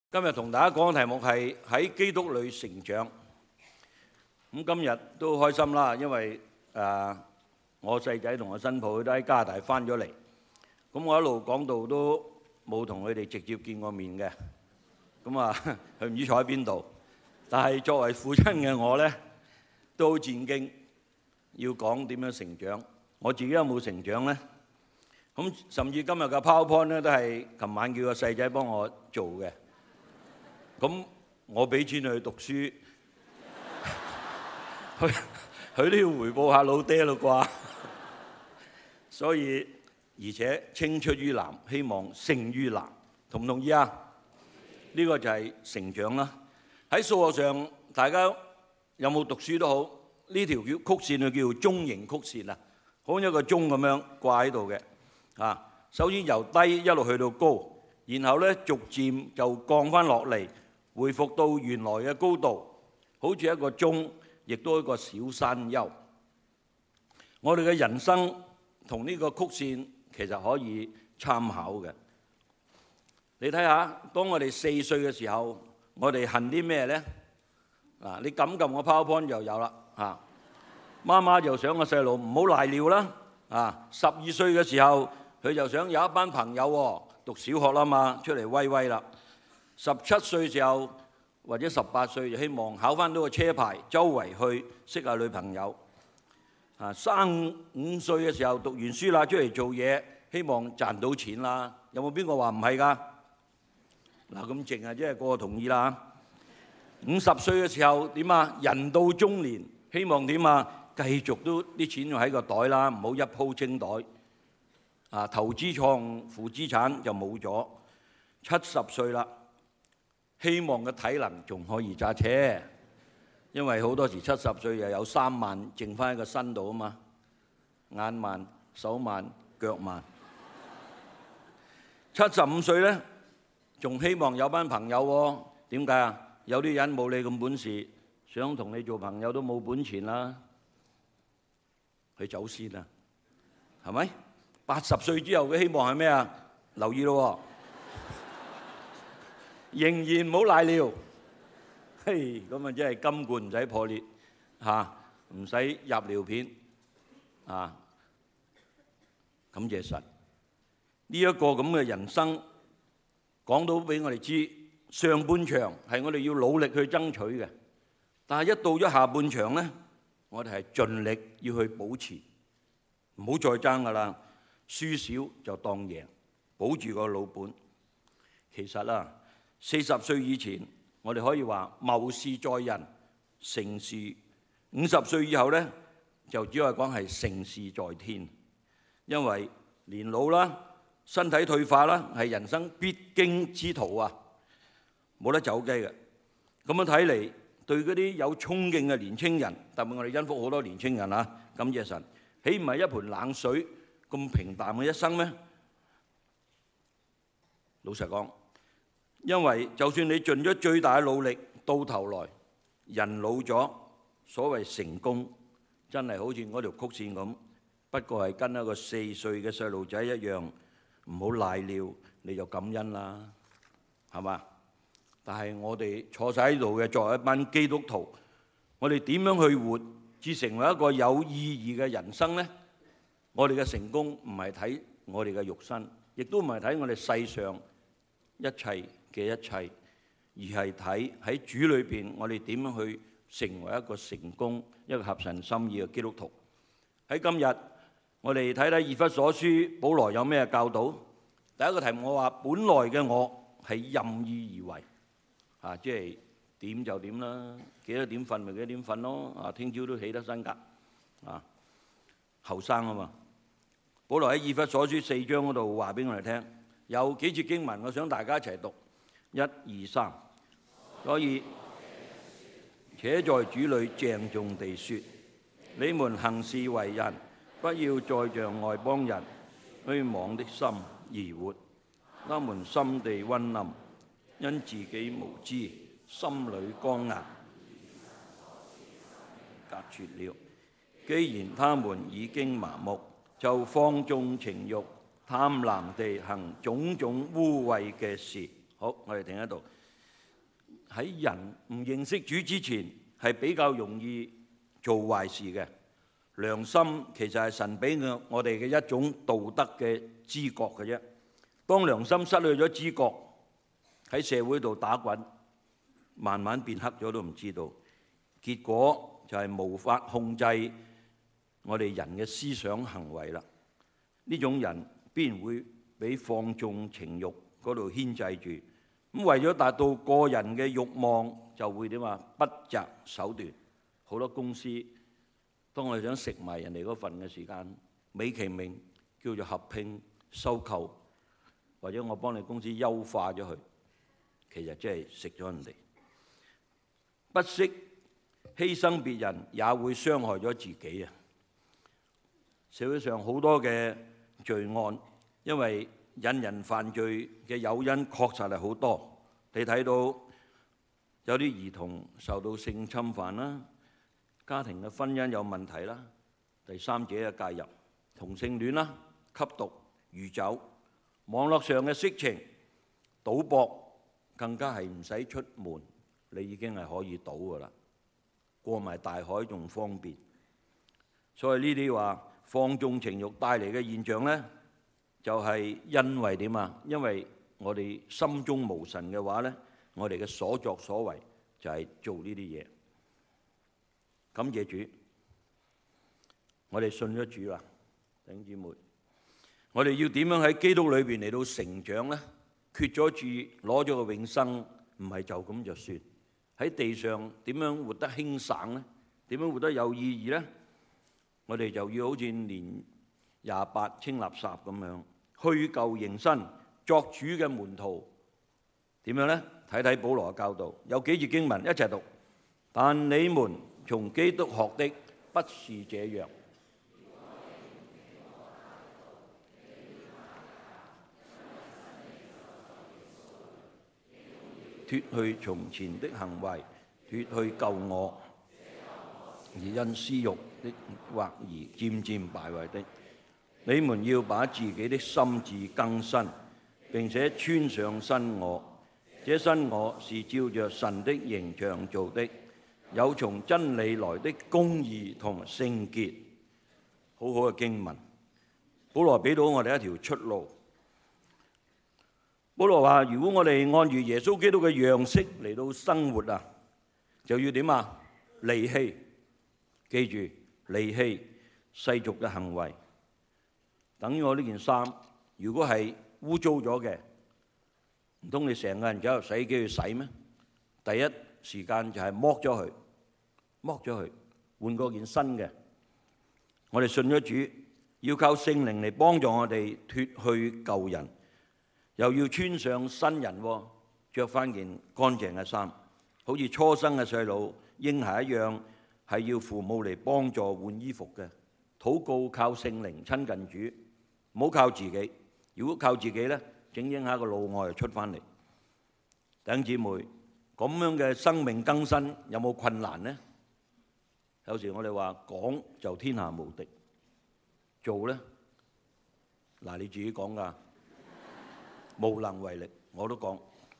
今日同大家講嘅題目係喺基督裏成長。咁今日都開心啦，因為我細仔同我新抱都喺加拿大翻咗嚟。咁我一路講道都冇同佢哋直接見過面嘅。咁佢唔知坐喺邊度。但係作為父親嘅我呢，都好戰兢，要講點樣成長。我自己有冇成長呢？咁甚至今日嘅 PowerPoint 咧都係琴晚叫個細仔幫我做嘅。咁我俾錢佢讀書，佢都要回報下老爹咯啩。所以而且青出於藍，希望勝於藍，同唔同意啊？呢個就係成長啦。喺數學上，大家有冇讀書都好，呢條曲線就叫中型曲線啊，好似一個鐘咁樣掛喺度嘅。首先由低一路去到高，然後咧逐漸就降翻落嚟，回復到原來嘅高度，好似一個鐘，亦都一個小山丘。我哋嘅人生同呢個曲線其實可以參考嘅。你睇下，當我哋4歲嘅時候，我哋恨啲咩呢？你撳個 PowerPoint 就有啦。媽媽就想個細路唔好賴尿啦。12歲嘅時候，佢就想有一班朋友讀小學啦嘛，出嚟威威啦。17歲嘅時候或者18歲就希望考翻到個車牌，周圍去識下女朋友。35歲嘅時候讀完書啦，出嚟做嘢，希望賺到錢啦。有冇邊個話唔係㗎？咁淨係即係個個同意啦。50歲嘅時候點啊？人到中年，希望點啊？繼續都啲錢要喺個袋啦，唔好一鋪清袋。投資創負資產就冇咗。70歲啦，希望嘅體能仲可以揸車，因為好多時70歲又有3萬剩翻喺個身度啊嘛，眼慢、手慢、腳慢。75歲呢，仲希望有班朋友喎。點解啊？有啲人冇你咁本事，想同你做朋友都冇本錢啦，佢走先啦，係咪？80歲之後嘅希望係咩啊？留意咯，仍然唔好賴尿。嘿，咁啊真係金罐唔使破裂，唔使入尿片。感謝神，呢一個咁嘅人生講到俾我哋知，上半場係我哋要努力去爭取嘅，但係一到咗下半場呢，我哋係盡力要去保持，唔好再爭噶啦，輸少就當贏，保住個老本。其實40歲以前，我哋可以話謀事在人，成事；50歲以後呢，就只可以講係成事在天。因為年老啦、身體退化啦，係人生必經之途啊，冇得走雞嘅。咁樣睇嚟，對嗰啲有衝勁嘅年青人，特別我哋恩福好多年青人感謝神，豈唔係一盆冷水咁平淡嘅一生咩？老實講，因為就算你盡咗最大嘅努力，到頭來人老咗，所謂成功真係好似嗰條曲線咁，不過係跟一個4歲嘅細路仔一樣，唔好賴尿你就感恩啦，係嘛？但係我哋坐晒喺度嘅作為一班基督徒，我哋點樣去活至成為一個有意義嘅人生呢？我哋嘅成功唔係睇我哋嘅肉身，亦都唔係睇我哋世上一切嘅一切，而係睇喺主裏邊我哋點樣去成為一個成功、一個合神心意嘅基督徒。喺今日我哋睇睇以弗所書，保羅有咩教導？第一個題目我話：本來嘅我係任意而為，即係點就點啦，幾多點瞓咪幾多點瞓咯，聽朝都起得身㗎，後生啊嘛。保羅喺以弗所書4章嗰度話俾我哋聽，有幾節經文，我想大家一齊讀，1、2、3。所以且在主裏鄭重地說，你們行事為人，不要再像外邦人虛妄的心而活。他們心地昏暗，因自己無知，心裏剛硬，隔絕了。既然他們已經麻木，就放縱情慾，貪婪地行種種污穢嘅事。好，我哋停喺度。 喺人唔認識主之前係比較容易做壞事嘅。良心其實係神俾我哋嘅一種道德嘅知覺嘅啫。當良心失去咗知覺，喺社會度打滾，慢慢變黑咗都唔知道。結果就係無法控制我哋人嘅思想行為啦。呢種人必然會俾放縱情慾嗰度牽制住。咁為咗達到個人嘅慾望，就會點啊？不擇手段。好多公司當我哋想食埋人哋嗰份嘅時間，美其名叫做合併收購，或者我幫你公司優化咗佢，其實即係食咗人哋。不惜犧牲別人，也會傷害咗自己啊！社會上好多嘅罪案，因為引人犯罪嘅誘因確實係好多。你睇到有啲兒童受到性侵犯啦，家庭嘅婚姻有問題啦，第三者嘅介入，同性戀啦，吸毒、酗酒，網絡上嘅色情、賭博，更加係唔使出門，你已經係可以賭噶啦，過埋大海仲方便。所以呢啲話放縱情慾帶嚟嘅現象呢，就係因為點啊？因為我哋心中無神嘅話呢，我哋嘅所作所為就係做呢啲嘢。感謝主，我哋信咗主啦，弟兄姊妹。我哋要點樣喺基督裏邊嚟到成長呢？決咗志，攞咗個永生，唔係就咁就算。喺地上點樣活得輕省呢？點樣活得有意義呢？我哋就要好似年28清垃圾咁樣，去舊迎新，作主嘅門徒。點樣呢？睇睇保羅嘅教導，有幾節經文一齊讀。但你們從基督學的不是這樣。脫去從前的行為，脫去舊我，而因私慾的惑而漸漸敗壞的。你們要把自己的心志更新，並且穿上新我。這新我是照着神的形象做的，有從真理來的公義同聖潔。好好嘅經文，保羅俾到我哋一條出路。保羅話：如果我哋按住耶穌基督嘅樣式嚟到生活啊，就要點啊？離棄，記住離棄世俗嘅行為。等於我呢件衫，如果係污糟咗嘅，唔通你成個人走入洗衣機去洗咩？第一時間就係剝咗佢，換過件新嘅。我哋信咗主，要靠聖靈嚟幫助我哋脫去舊人。又要穿上新人，着翻件乾淨嘅衫，好似初生嘅細路嬰孩一樣，係要父母嚟幫助換衣服嘅。禱告靠聖靈親近主，唔好靠自己。如果靠自己呢，整整下個老外就出翻嚟。弟兄姊妹，咁樣嘅生命更新有冇困難呢？有時我哋話講就天下無敵，做呢，嗱你自己講㗎。無能為力，我都講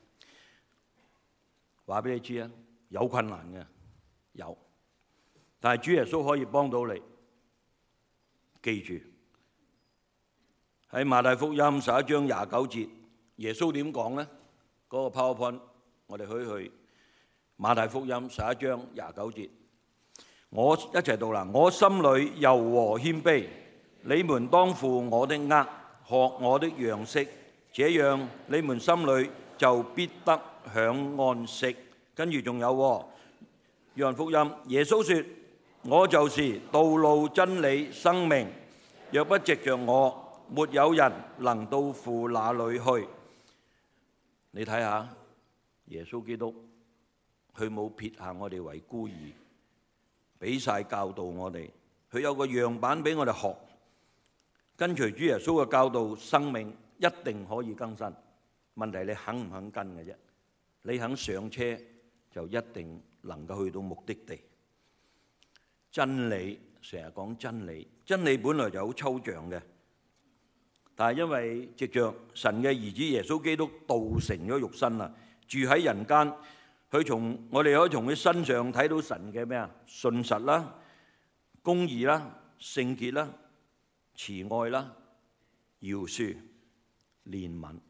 話俾你知啊，有困難嘅，有，但係主耶穌可以幫到你。記住喺馬太福音11章29節，耶穌點講呢？嗰個 PowerPoint 我哋可以去馬太福音11章29節，我一齊讀啦。我心裏柔和謙卑，你們當負我的軛，學我的樣式。這樣你們心裏就必得享安息。跟住仲有約翰福音，耶穌說：我就是道路、真理、生命，若不藉着我，沒有人能到父那裏去。你睇下耶穌基督，佢冇撇下我哋為孤兒，俾晒教導我哋，佢有個樣板俾我哋學，跟隨主耶穌嘅教導，生命一定可以更新。問題你肯唔肯跟嘅啫？你肯上車就一定能夠去到目的地。真理，成日講真理，真理本來就好抽象嘅，但係因為藉着神嘅兒子耶穌基督道成咗肉身啦，住喺人間， 我哋可以從佢身上睇到神嘅咩啊？信實啦、公義啦、聖潔啦、慈愛啦、饒恕、憐憫，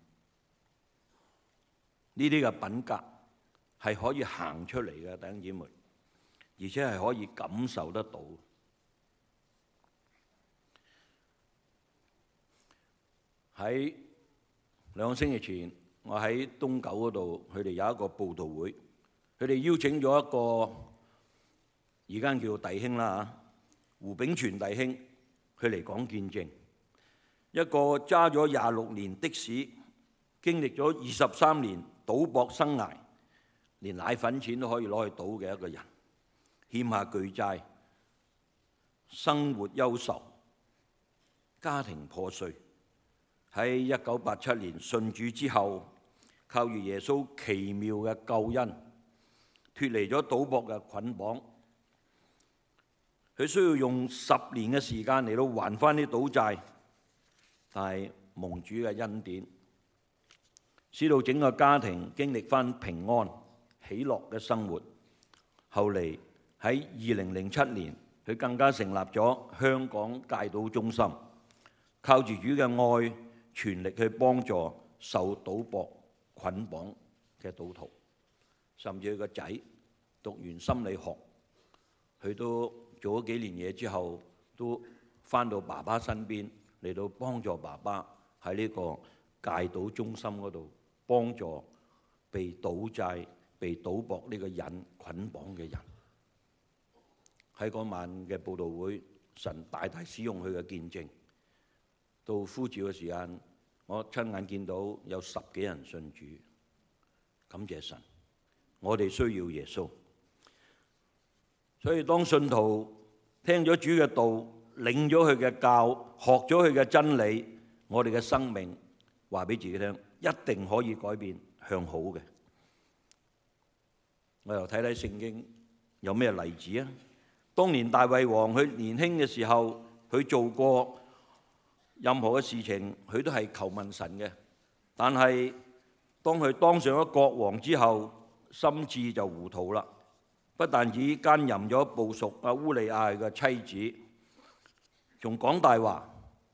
呢啲嘅品格係可以行出嚟嘅，弟兄姊妹，而且係可以感受得到。喺2個星期前，我喺東九嗰度，佢哋有一個佈道會，佢哋邀請咗一個而家叫弟兄啦嚇，胡炳全弟兄，佢嚟講見證。一個揸咗26年的士，經歷咗23年賭博生涯，連奶粉錢都可以攞去賭嘅一個人，欠下巨債，生活憂愁，家庭破碎。喺1987年信主之後，靠住耶穌奇妙嘅救恩，脫離咗賭博嘅捆綁。佢需要用10年嘅時間嚟到還返啲賭債，但係蒙主嘅恩典，使到整個家庭經歷返平安喜樂嘅生活。後嚟喺2007年，佢更加成立咗香港戒賭中心，靠住主嘅愛，全力去幫助受賭博捆綁嘅賭徒，甚至佢個仔讀完心理學，佢都做咗幾年嘢之後，都返到爸爸身邊嚟到幫助爸爸喺呢個戒賭中心嗰度幫助被賭債、被賭博呢個癮捆綁嘅人。喺嗰晚嘅佈道會，神大大使用佢嘅見證。到呼召嘅時間，我親眼見到有10幾人信主，感謝神。我哋需要耶穌，所以當信徒聽咗主嘅道，領咗佢嘅教，學咗佢嘅真理，我哋嘅生命話俾自己聽，一定可以改變向好嘅。我又睇睇聖經有咩例子啊？當年大衛王佢年輕嘅時候，佢做過任何嘅事情，佢都係求問神嘅。但係當佢當上咗國王之後，心智就糊塗啦。不但止奸淫咗部屬烏利亞嘅妻子，仲講大話，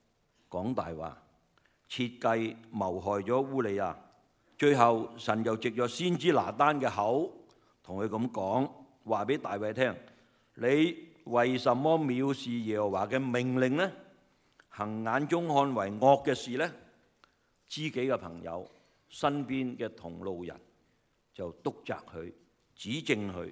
設計謀害咗烏利亞。最後神就藉咗先知拿單嘅口同佢咁講，話俾大衛聽：你為什麼藐視耶和華嘅命令呢？行眼中看為惡嘅事呢？知己嘅朋友、身邊嘅同路人就督責佢、指正佢。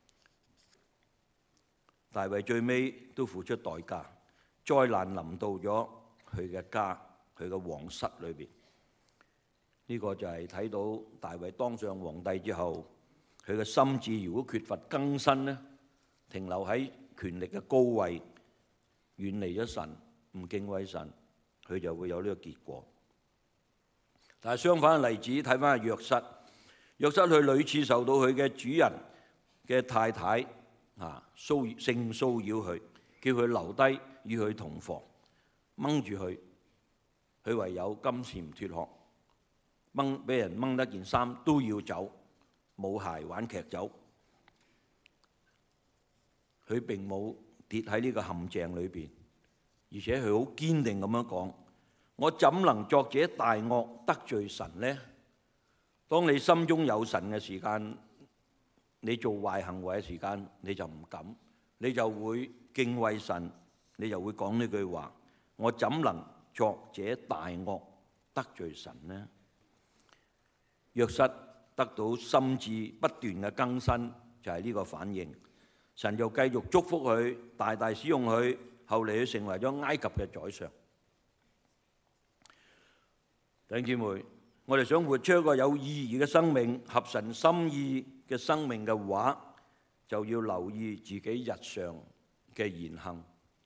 大衛最尾都付出代價，災難臨到咗佢嘅家、佢嘅皇室裏邊。呢個就係睇到大衛當上皇帝之後，佢嘅心智如果缺乏更新呢，停留喺權力嘅高位，遠離咗神，唔敬畏神，佢就會有呢個結果。但係相反嘅例子，睇翻約瑟，約瑟佢屢次受到佢嘅主人嘅太太性騷擾佢，叫佢留低與佢同房，掹住佢，佢唯有金蟬脫殼，俾人掹得件衫都要走，冇鞋玩劇走。佢並冇跌喺呢個陷阱裏邊，而且佢好堅定咁樣講：我怎能作這大惡得罪神呢？當你心中有神嘅時間，你做壞行為嘅時間，你就唔敢，你就會敬畏神，你就會講呢句話：我怎能作這大惡得罪神呢？約瑟得到心智不斷嘅更新，就係呢個反應。神就繼續祝福佢，大大使用佢，後嚟佢成為咗埃及嘅宰相。弟兄姊妹，我哋想活出一個有意義嘅生命、合神心意嘅生命嘅話，就要留意自己日常嘅言行。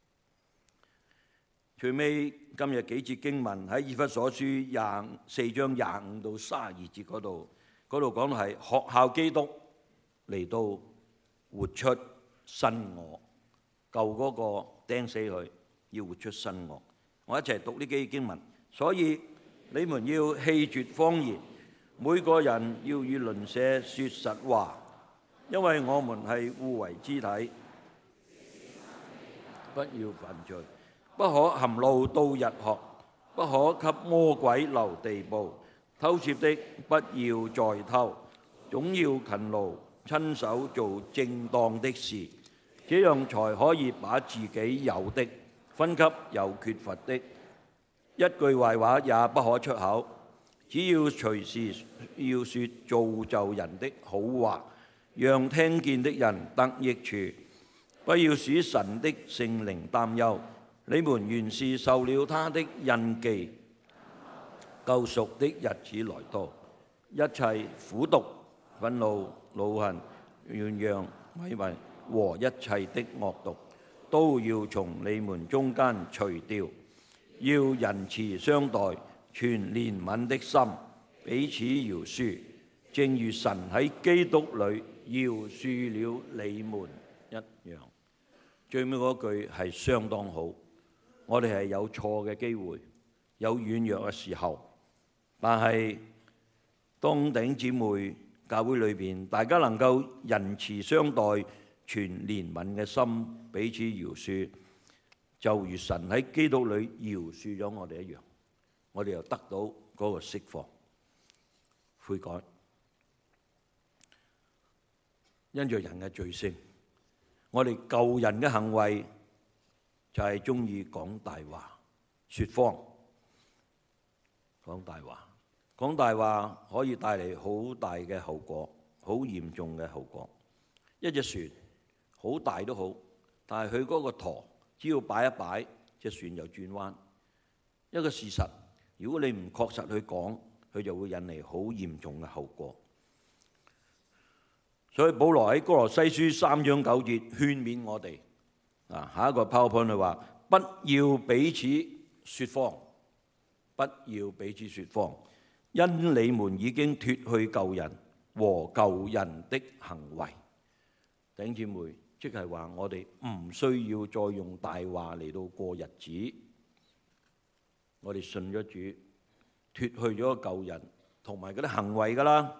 最尾今日幾節經文喺以弗所書4章25到32節嗰度講到係學效基督嚟到活出新我，舊嗰個釘死佢，要活出新我。我一齊讀呢幾經文。所以你們要棄絕謊言， 每個人要與鄰舍說實話，因為我們係互為肢體。不要犯罪，不可含怒到日學，不可給魔鬼留地步。偷竊的不要再偷，總要勤勞，親手做正當的事，這樣才可以把自己有的分給有缺乏的。一句壞話也不可出口，只要隨時要說造就人的好話，讓聽見的人得益處。不要使神的聖靈擔憂，你們原是受了他的印記，救贖的日子來到，一切苦毒、憤怒、惱恨、怨揚、詆毀和一切的惡毒，都要從你們中間除掉。要仁慈相待，存憐憫的心，彼此饒恕，正如神喺基督裏饒恕了你們一樣。最尾嗰句係相當好，我哋係有錯嘅機會，有軟弱嘅時候，但係當弟兄姊妹教會裏邊，大家能夠仁慈相待，存憐憫嘅心，彼此饒恕，就如神喺基督裏饒恕咗我哋一樣，我哋又得到嗰個釋放、悔改，因着人嘅罪性，我哋舊人嘅行為就係中意講大話、説謊、講大話。講大話可以帶嚟好大嘅後果，好嚴重嘅後果。一隻船好大都好，但係佢嗰個舵只要擺一擺，隻船就轉彎。一個事實，如果你唔確實去講，佢就會引嚟好嚴重嘅後果。所以保羅喺哥羅西書3章9節勸勉我哋，下一個 PowerPoint 佢話：不要彼此説謊，不要彼此説謊，因你們已經脫去舊人和舊人的行為。弟兄姊妹，即係話我哋唔需要再用大話嚟到過日子。我哋信咗主，脫去咗舊人同埋嗰啲行為㗎啦。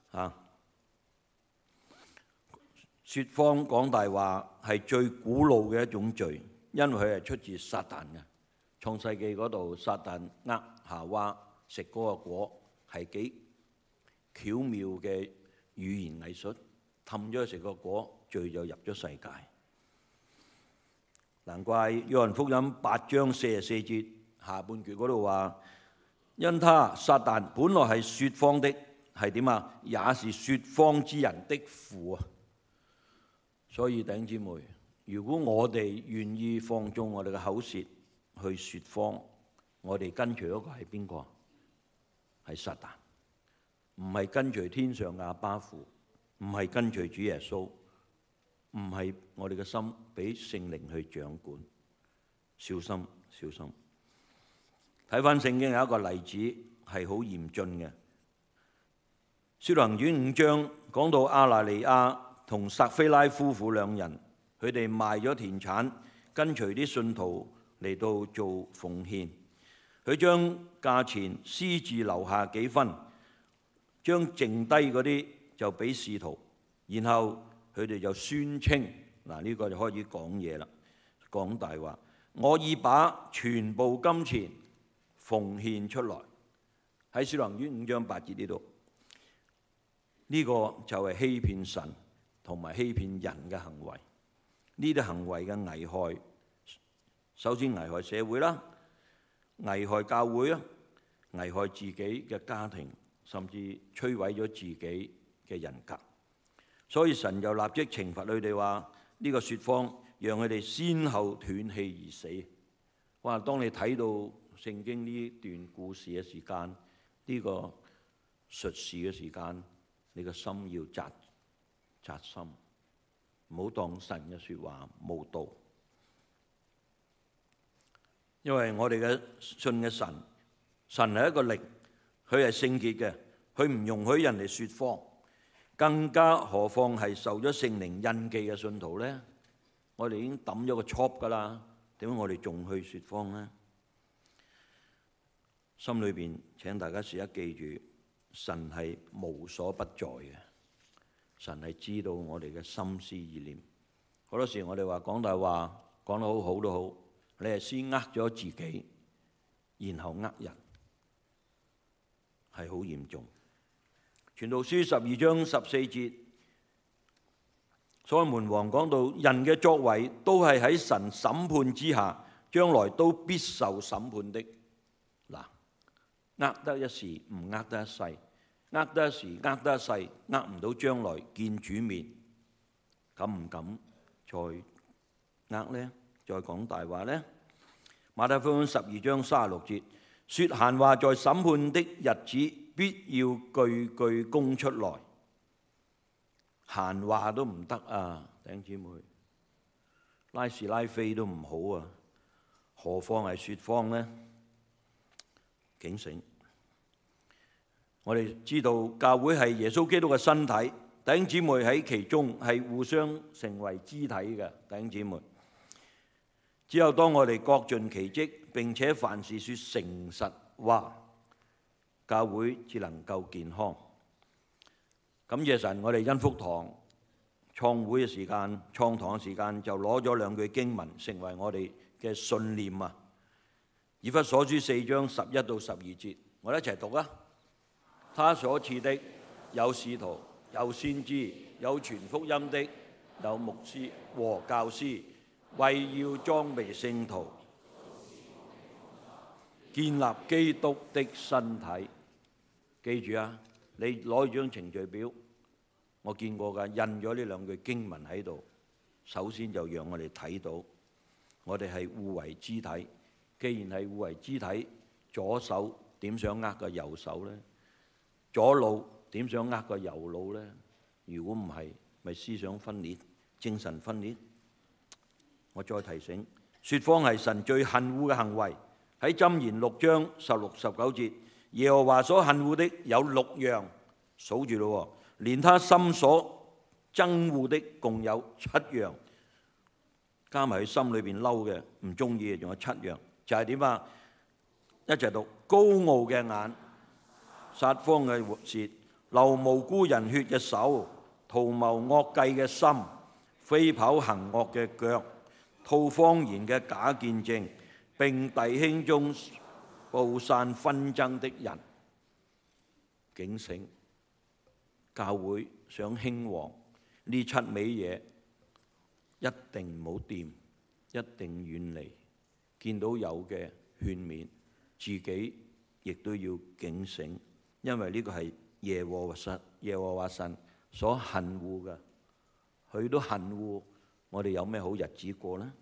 説謊講大話係最古老嘅一種罪，因為佢係出自撒旦嘅。創世記嗰度，撒旦夏娃食嗰個果，係幾巧妙嘅語言藝術，氹咗佢食個果，罪就入咗世界。難怪約翰福音8章44節下半句嗰度話：因他撒旦本來係説謊的，係點啊？也是説謊之人的父啊！所以弟兄姊妹，如果我哋願意放縱我哋嘅口舌去説謊，我哋跟隨嗰個係邊個？係撒旦，唔係跟隨天上嘅阿爸父，唔係跟隨主耶穌，唔係我哋嘅心俾聖靈去掌管。小心，小心！睇翻聖經有一個例子係好嚴峻嘅，《使徒行傳》5章講到亞拿尼亞同撒非拉夫婦兩人，佢哋賣咗田產，跟隨啲信徒嚟到做奉獻。佢將價錢私自留下幾分，將剩低嗰啲就俾使徒，然後佢哋就宣稱，呢個就開始講嘢啦，講大話。我已把全部金錢奉獻出來，喺《使徒行傳》5章8節呢度，呢個就係欺騙神同埋欺騙人嘅行為。呢啲行為嘅危害，首先危害社會啦，危害教會啦，危害自己嘅家庭，甚至摧毀咗自己嘅人格。所以神就立即懲罰佢哋，話呢個説謊讓佢哋先後斷氣而死。哇！當你睇到聖經呢段故事嘅時間，呢個術士嘅時間，你個心要扎心，唔好當神嘅説話無道。因為我哋嘅信嘅神，神係一個靈，佢係聖潔嘅，佢唔容許人哋説謊，更加何況係受咗聖靈印記嘅信徒呢？我哋已經抌咗個 chop 㗎啦，點解我哋仲去説謊呢？心裏邊請大家時刻記住， 神係無所不在嘅，神係知道我哋嘅心思意念。好多時我哋話講大話講得好好都好，你係先呃咗自己，然後呃人，係好嚴重。傳道書12章14節，所羅門王講到人嘅作為都係喺神審判之下，將來都必受審判的。嗱，呃得一時，唔呃得一世；呃得一時，呃得一世，呃唔到將來見主面，敢唔敢再呃呢？再講大話呢？馬太福音12章36節，說閒話在審判的日子，必要句句供出來。閒話都唔得啊，弟兄姊妹，拉是拉非都唔好啊，何況係説謊呢？警醒！我哋知道教會係耶穌基督嘅身體，弟兄姊妹喺其中係互相成為肢體嘅，弟兄姊妹。只有當我哋各盡其職，並且凡事說誠實話，教會至能夠健康。感謝神，我哋恩福堂創會嘅時間、創堂嘅時間就攞咗兩句經文成為我哋嘅信念啊！以弗所書4章11到12節，我哋一齊讀啊！他所賜的有使徒，有先知，有傳福音的，有牧師和教師，為要裝備聖徒，建立基督的身體。記住啊，你攞張程序表，我見過㗎，印咗呢兩句經文喺度。首先就讓我哋睇到，我哋係互為肢體。既然係互為肢體，左手點想握個右手呢？左腦點想握個右腦呢？如果唔係，咪思想分裂、精神分裂。我再提醒，説謊係神最恨惡嘅行為。喺箴言6章16、19節，耶和華所恨惡的有6樣，數住咯，連他心所憎惡的共有7樣，加埋佢心裏邊嬲嘅、唔中意嘅，仲有7樣，就係點啊？一齊讀：高傲嘅眼、撒謊嘅舌、流無辜人血嘅手、圖謀惡計嘅心、飛跑行惡嘅腳、吐謊言嘅假見證，並弟兄中布散紛爭的人。警醒！教會想興旺呢7味嘢，一定唔好掂，一定遠離。見到有嘅勸勉，自己亦都要警醒，因為呢個係耶和華神所恨惡嘅，佢都恨惡，我哋有咩好日子過呢？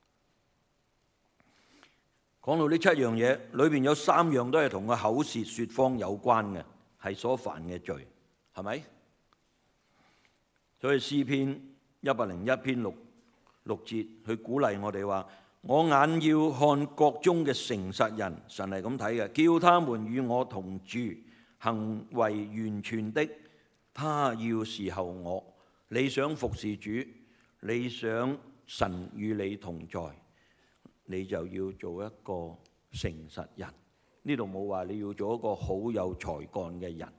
講到呢7樣嘢，裏邊有3樣都係同個口舌説謊有關嘅，係所犯嘅罪，係咪？所以詩篇101篇6節，佢鼓勵我哋話：我眼要看國中嘅誠實人，神係咁睇嘅，叫他們與我同住，行為完全的，他要侍候我。你想服侍主，你想神與你同在，你就要做一個誠實人。呢度冇話你要做一個好有才幹嘅人。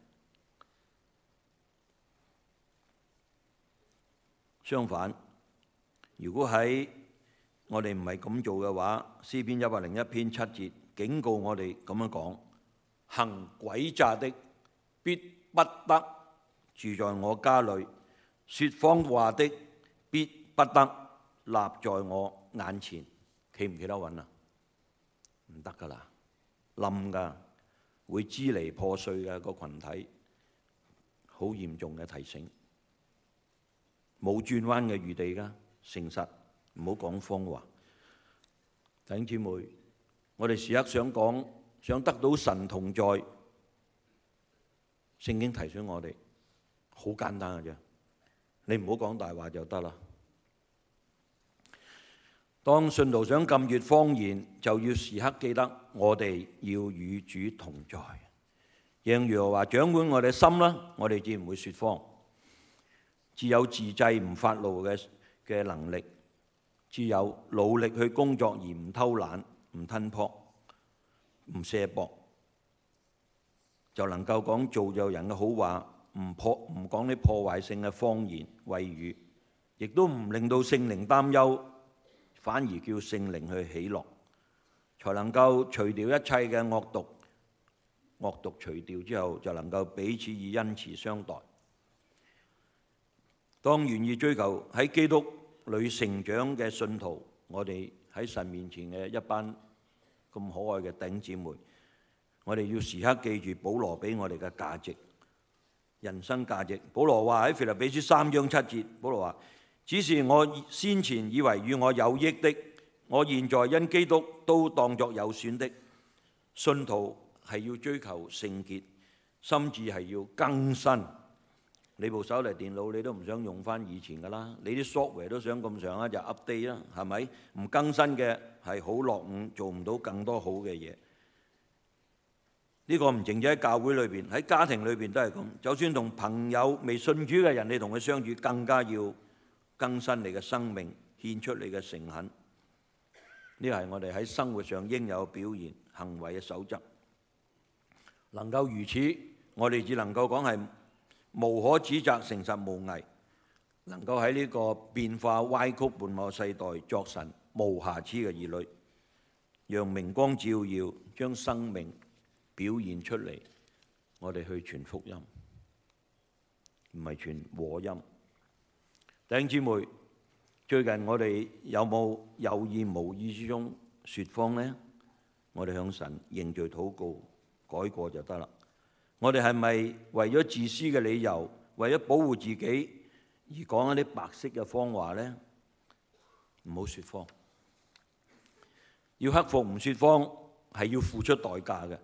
相反，如果喺我哋唔係咁做嘅話，詩篇101篇7節警告我哋咁樣講：行詭詐的必不得住在我家裏，說謊話的必不得立在我眼前。企唔企得穩啊？唔得噶啦，冧噶，會支離破碎嘅個群體，好嚴重嘅提醒。冇轉彎嘅餘地噶，誠實，唔好講謊話。弟兄姊妹，我哋時刻想講，想得到神同在，聖經提醒我哋，好簡單嘅啫，你唔好講大話就得啦。當信徒想禁絕謊言，就要時刻記得我哋要與主同在。正如話掌管我哋心啦，我哋自然唔會説謊。只有自制唔發怒嘅能力，只有努力去工作而唔偷懶、唔吞撲、唔卸膊， 就能夠講造就人嘅好話，唔講啲破壞性嘅謊言謂語，亦都唔令到聖靈擔憂，反而叫聖靈去喜樂，才能夠除掉一切嘅惡毒。惡毒除掉之後，就能夠彼此以恩慈相待。當願意追求喺基督裏成長嘅信徒，我哋喺神面前嘅一班咁可愛嘅弟兄姊妹，我哋要時刻記住保羅俾我哋嘅價值，人生價值。保羅話喺腓立比書3章7節，保羅話：只是我先前以為與我有益的，我現在因基督都當作有損的。信徒係要追求聖潔，甚至係要更新。你部手提電腦你都唔想用翻以前噶啦，你啲 software 都想咁上下就 update 啦，係咪？唔更新嘅係好落伍，做唔到更多好嘅嘢。呢個唔淨止喺教會裏邊，喺家庭裏邊都係咁。就算同朋友未信主嘅人，你同佢相處，更加要更新你嘅生命，獻出你嘅誠懇。呢個係我哋喺生活上應有表現行為嘅守則。能夠如此，我哋只能夠講係無可指責，誠實無偽，能夠喺呢個變化歪曲悖謬世代作神無瑕疵嘅兒女，讓明光照耀，將生命表現出嚟。我哋去傳福音，唔係傳和音。弟兄姊妹，最近我哋有冇有意無意之中説謊呢？我哋向神認罪禱告，改過就得啦。我哋係咪為咗自私嘅理由，為咗保護自己而講一啲白色嘅謊話呢？唔好説謊，要克服唔説謊，係要付出代價嘅。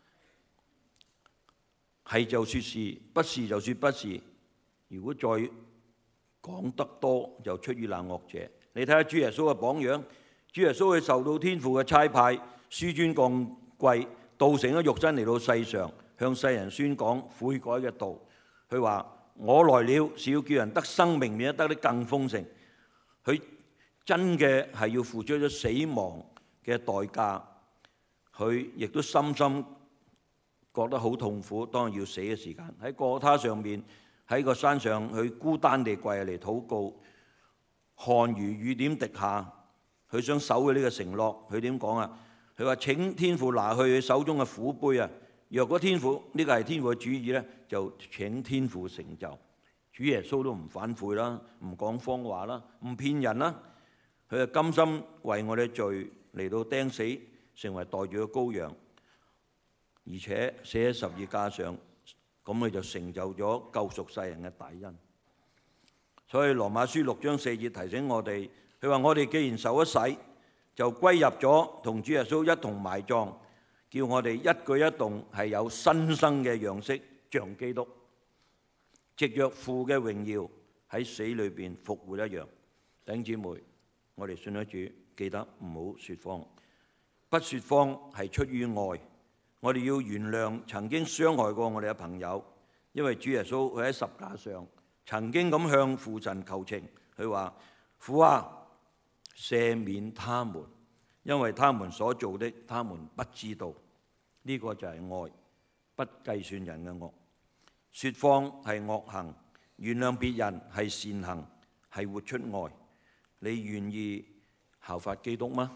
係就説是，不是就説不是。如果再講得多，就出於那惡者。你睇下主耶穌嘅榜樣，主耶穌佢受到天父嘅差派，紆尊降貴，道成咗肉身嚟到世上，向世人宣講悔改嘅道。佢話：我來了是要叫人得生命，免得得啲更豐盛。佢真嘅係要付出咗死亡嘅代價，佢亦都深深覺得好痛苦。當要死嘅時間，喺各他上面，喺個山上，佢孤單地跪嚟禱告，汗如雨點滴下。佢想守佢呢個承諾，佢點講啊？佢話：請天父拿去佢手中嘅苦杯啊！若果天父呢個係天父嘅主意呢，就請天父成就。主耶穌都唔反悔啦，唔講謊話啦，唔騙人啦。佢就甘心為我哋罪嚟到釘死，成為代罪嘅羔羊，而且死喺十字架上，咁佢就成就咗救贖世人嘅大恩。所以羅馬書6章4節提醒我哋，佢話：我哋既然受咗洗，就歸入咗同主耶穌一同埋葬，叫我哋一舉一動係有新生嘅樣式，像基督，藉著父嘅榮耀喺死裏邊復活一樣。弟兄姊妹，我哋信咗主，記得唔好説謊。不説謊係出於愛。我哋要原諒曾經傷害過我哋嘅朋友，因為主耶穌佢喺十架上曾經咁向父神求情，佢話：父啊，赦免他們，因為他們所做的，他們不知道。呢個就係愛，不計算人嘅惡。説謊係惡行，原諒別人係善行，係活出愛。你願意效法基督嗎？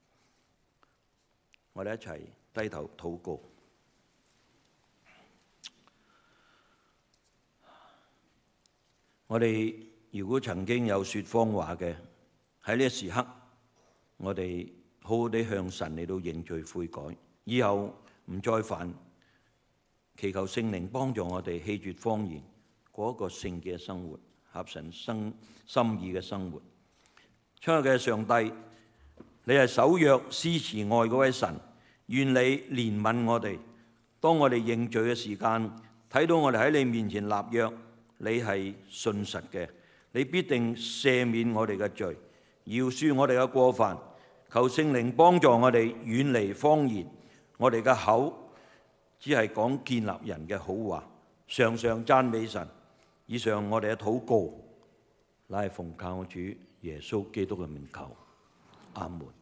我哋一齊低頭禱告。我哋如果曾經有説謊話嘅，喺呢一時刻，我哋好好地向神嚟到認罪悔改，以後唔再犯，祈求聖靈幫助我哋棄絕謊言，過一個聖潔嘅生活，合神心意嘅生活。親愛嘅上帝，你係守約施慈愛嗰位神，願你憐憫我哋。當我哋認罪嘅時間，睇到我哋喺你面前立約，你係信實嘅，你必定赦免我哋嘅罪，饒恕我哋嘅過犯。求聖靈幫助我哋遠離謊言，我哋嘅口只係講建立人嘅好話，常常讚美神。以上我哋嘅禱告，乃係奉靠主耶穌基督嘅名求，阿門。